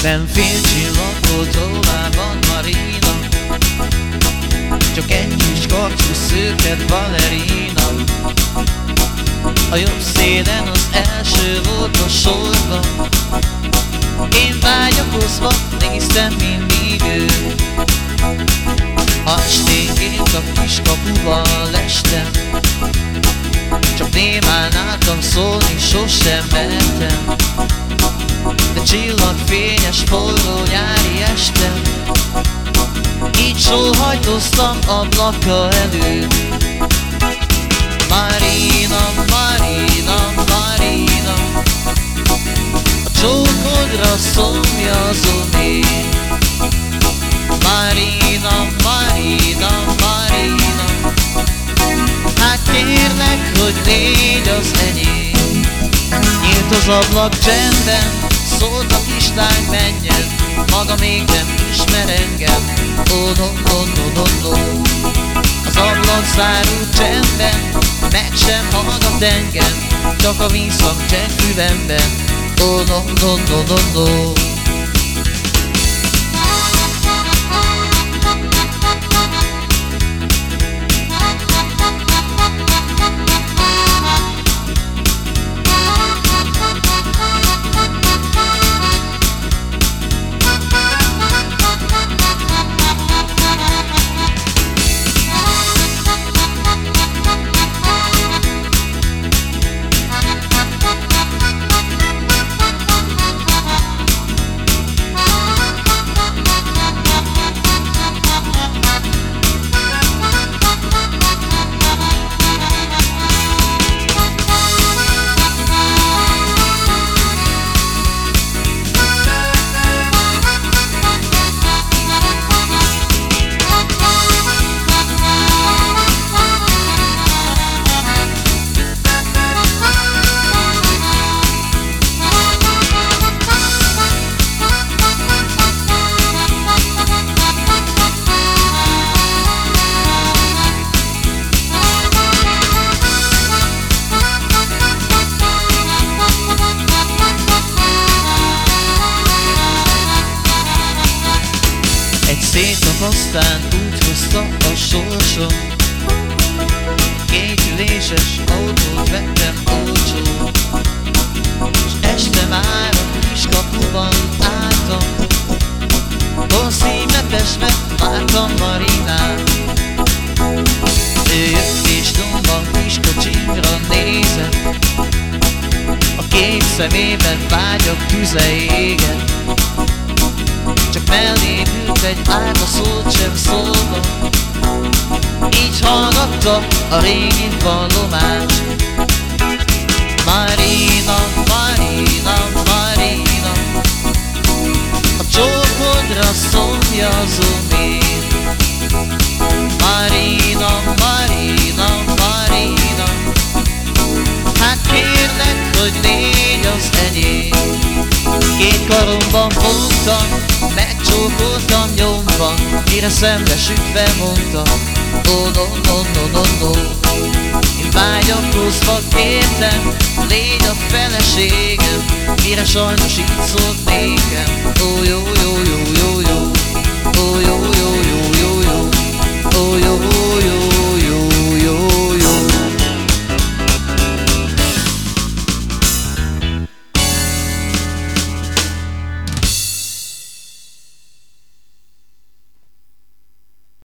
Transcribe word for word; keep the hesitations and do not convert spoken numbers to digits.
Nem fél csillagtól tovább van Marina, csak egy kis karcsú szőked balerina. A jobb szélen az első volt a sorban, én vágyakozva néztem mindig őt. Ha esténként a kiskapuval lestem, csak némán álltam szólni, sosem mertem. De csillagfényes, forró nyári estem, így sóhajtoztam ablaka előtt. Marina, Marina, Marina, a csókodra szomjazom én. Marina, Marina, Marina, hát kérlek, hogy légy az enyém. Nyílt az ablak csendben, szólt a kislány, menjen, maga még nem ismer engem. Oh, no, no, no, no, no. Az ablak zárult csendben, meg sem hallgat engem, csak a vízhang cseng fülemben. Oh, no, no, no, no, no. Szép nap aztán úgy hozta a sorsom, két üléses autót vettem olcsón, s este már a kiskapuban álltam, hol színletesve vártam Marinát. Ő jött és nyomban kiskocsimra nézett, a két szemében vágyak tüze égett. Csak mellém ült egy árva, szót sem szólva, így hallgatta a régi vallomást. Marina, Marina, Marina, a csókodra szomjazom én. Marina, Marina, Marina, hát kérlek, hogy légy az enyém. Két karomban fogtam, megcsókoltam nyomban, mire szemre sütve mondta, oh, no, no, no, no, no. Én vágyakozva kértem, légy a feleségem, mire sajnos így szólt nékem, oh, jó, jó, jó, jó, jó, oh, jó,